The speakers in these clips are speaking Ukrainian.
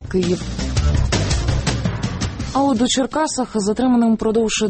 Київ. А от у Черкасах затриманим упродовж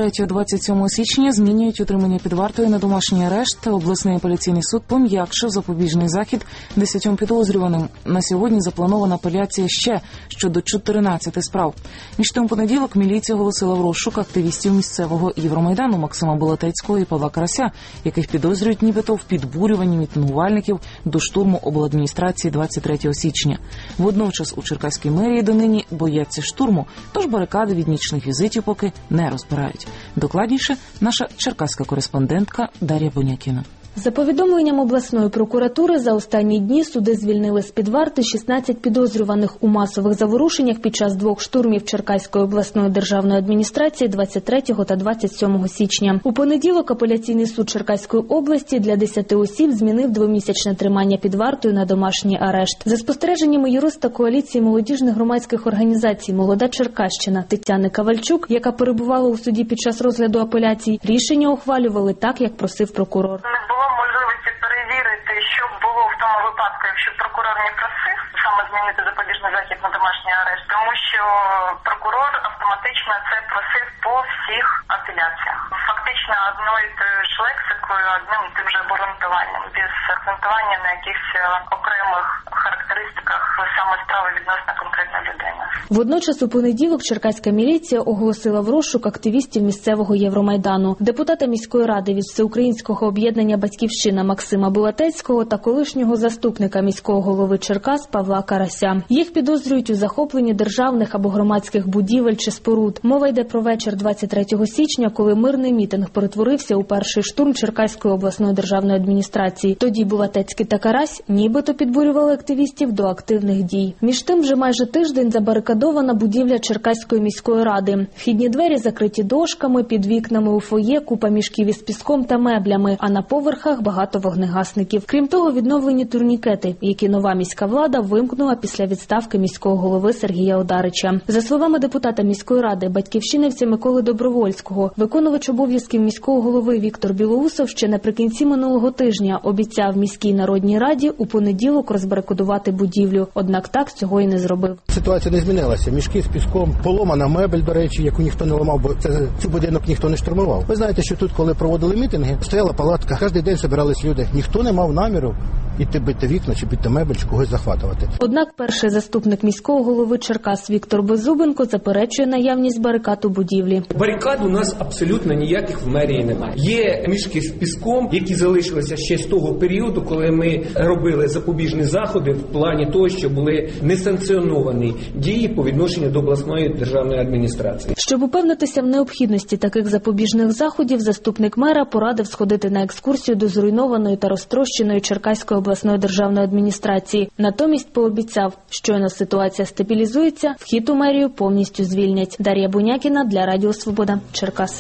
23-27 січня змінюють утримання під вартою на домашній арешт. Обласний апеляційний суд пом'якшив запобіжний захід 10 підозрюваним. На сьогодні запланована апеляція ще щодо 14 справ. Між тим, у понеділок міліція оголосила в розшук активістів місцевого Євромайдану Максима Булатецького і Павла Карася, яких підозрюють нібито в підбурюванні мітингувальників до штурму обладміністрації 23 січня. Водночас у Черкаській мерії донині бояться штурму, тож барикади від нічних візитів поки не розбирають. Докладніше наша черкаська кореспондентка Дар'я Бонякіна. За повідомленням обласної прокуратури, за останні дні суди звільнили з-під варти 16 підозрюваних у масових заворушеннях під час 2 штурмів Черкаської обласної державної адміністрації 23 та 27 січня. У понеділок апеляційний суд Черкаської області для 10 осіб змінив 2-місячне тримання під вартою на домашній арешт. За спостереженнями юриста коаліції молодіжних громадських організацій «Молода Черкащина» Тетяни Кавальчук, яка перебувала у суді під час розгляду апеляцій, рішення ухвалювали так, як просив прокурор. Можливості перевірити, що було в тому випадку, якщо прокурор не просив саме змінити запобіжний захід на домашній арешт, тому що прокурор автоматично це просив по всіх апеляціях. Фактично одною і тою ж лексикою, одним і тим же обґрунтуванням, без акцентування на якихось окремих характеристиках саме справи відносно конкретної людини. Водночас у понеділок черкаська міліція оголосила в розшук активістів місцевого Євромайдану, депутата міської ради від Всеукраїнського об'єднання «Батьківщина» Максима Булатецького та колишнього заступника міського голови Черкас Павла Карася. Їх підозрюють у захопленні державних або громадських будівель чи споруд. Мова йде про вечір 23 січня, коли мирний мітинг перетворився у перший штурм Черкаської обласної державної адміністрації. Тоді Булатецький та Карась нібито підбурювали активістів до активних дій. Між тим, вже майже тиждень забарикадована будівля Черкаської міської ради. Вхідні двері закриті дошками, під вікнами у фоє купа мішків із піском та меблями, а на поверхах багато вогнегасників. Крім того, відновлені турнікети, які нова міська влада вимкнула після відставки міського голови Сергія Одарича. За словами депутата міської ради батьківщинівця Миколи Добровольського, виконувач обов'язків міського голови Віктор Білоусов ще наприкінці минулого тижня обіцяв міській народній раді у понеділок розбарикадувати будівлю. Однак так цього і не зробив. Ситуація не змінилася. Мішки з піском, поломана мебель, до речі, яку ніхто не ламав, бо цей будинок ніхто не штурмував. Ви знаєте, що тут, коли проводили мітинги, стояла палатка, кожен день збирались люди. Ніхто не мав наміру іти бити вікна, чи бити мебель, чи когось захватувати. Однак перший заступник міського голови Черкас Віктор Беззубенко заперечує наявність барикад у будівлі. Барикад у нас абсолютно ніяких в мерії немає. Є мішки з піском, які залишилися ще з того періоду, коли ми робили запобіжні заходи в плані того, що були несанкціоновані дії по відношенню до обласної державної адміністрації. Щоб упевнитися в необхідності таких запобіжних заходів, заступник мера порадив сходити на екскурсію до зруйнованої та розтрощеної Черкаської обласної державної адміністрації. Натомість пообіцяв, щойно ситуація стабілізується, вхід у мерію повністю звільнять. Дар'я Бонякіна для Радіо Свобода, Черкаси.